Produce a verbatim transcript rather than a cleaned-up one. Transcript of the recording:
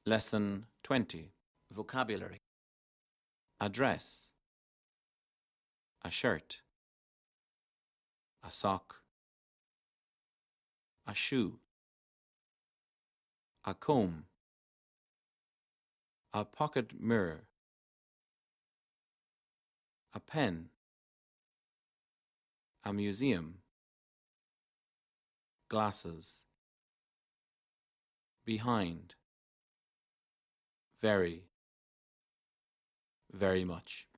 Lesson twenty. Vocabulary. A dress. A shirt. A sock. A shoe. A comb. A pocket mirror. A pen. A museum. Glasses. Behind. Very, very much.